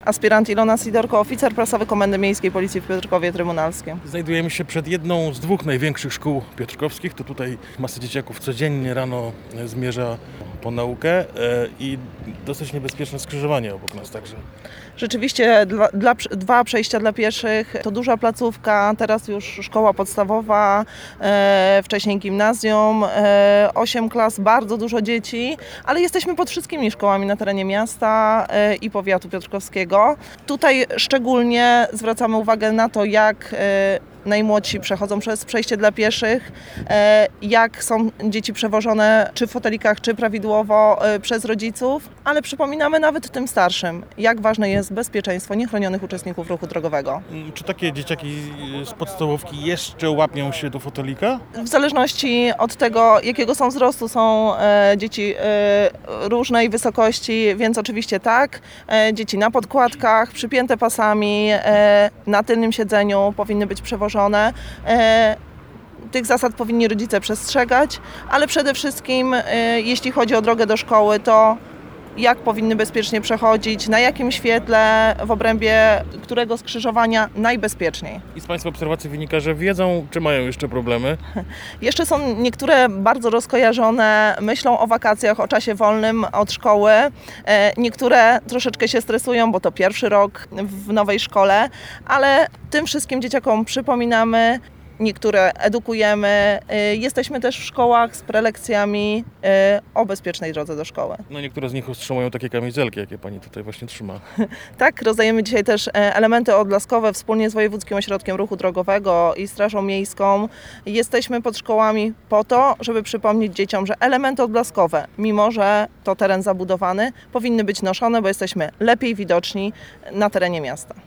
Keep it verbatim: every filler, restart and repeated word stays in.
Aspirant Ilona Sidorko, oficer prasowy Komendy Miejskiej Policji w Piotrkowie Trybunalskim. Znajdujemy się przed jedną z dwóch największych szkół piotrkowskich. To tutaj masa dzieciaków codziennie rano zmierza po naukę i dosyć niebezpieczne skrzyżowanie obok nas także. Rzeczywiście dla, dla, dwa przejścia dla pieszych, to duża placówka, teraz już szkoła podstawowa, e, wcześniej gimnazjum, e, osiem klas, bardzo dużo dzieci, ale jesteśmy pod wszystkimi szkołami na terenie miasta e, i powiatu piotrkowskiego. Tutaj szczególnie zwracamy uwagę na to, jak e, najmłodsi przechodzą przez przejście dla pieszych, jak są dzieci przewożone czy w fotelikach, czy prawidłowo przez rodziców, ale przypominamy nawet tym starszym, jak ważne jest bezpieczeństwo niechronionych uczestników ruchu drogowego. Czy takie dzieciaki z podstawówki jeszcze łapią się do fotelika? W zależności od tego, jakiego są wzrostu, są dzieci różnej wysokości, więc oczywiście tak. Dzieci na podkładkach, przypięte pasami, na tylnym siedzeniu powinny być przewożone. Tych zasad powinni rodzice przestrzegać, ale przede wszystkim jeśli chodzi o drogę do szkoły, to jak powinny bezpiecznie przechodzić, na jakim świetle, w obrębie którego skrzyżowania najbezpieczniej. I z Państwa obserwacji wynika, że wiedzą, czy mają jeszcze problemy? Jeszcze są niektóre bardzo rozkojarzone, myślą o wakacjach, o czasie wolnym od szkoły. Niektóre troszeczkę się stresują, bo to pierwszy rok w nowej szkole, ale tym wszystkim dzieciakom przypominamy, niektóre edukujemy. Jesteśmy też w szkołach z prelekcjami o bezpiecznej drodze do szkoły. No niektóre z nich otrzymują takie kamizelki, jakie Pani tutaj właśnie trzyma. Tak, rozdajemy dzisiaj też elementy odblaskowe wspólnie z Wojewódzkim Ośrodkiem Ruchu Drogowego i Strażą Miejską. Jesteśmy pod szkołami po to, żeby przypomnieć dzieciom, że elementy odblaskowe, mimo że to teren zabudowany, powinny być noszone, bo jesteśmy lepiej widoczni na terenie miasta.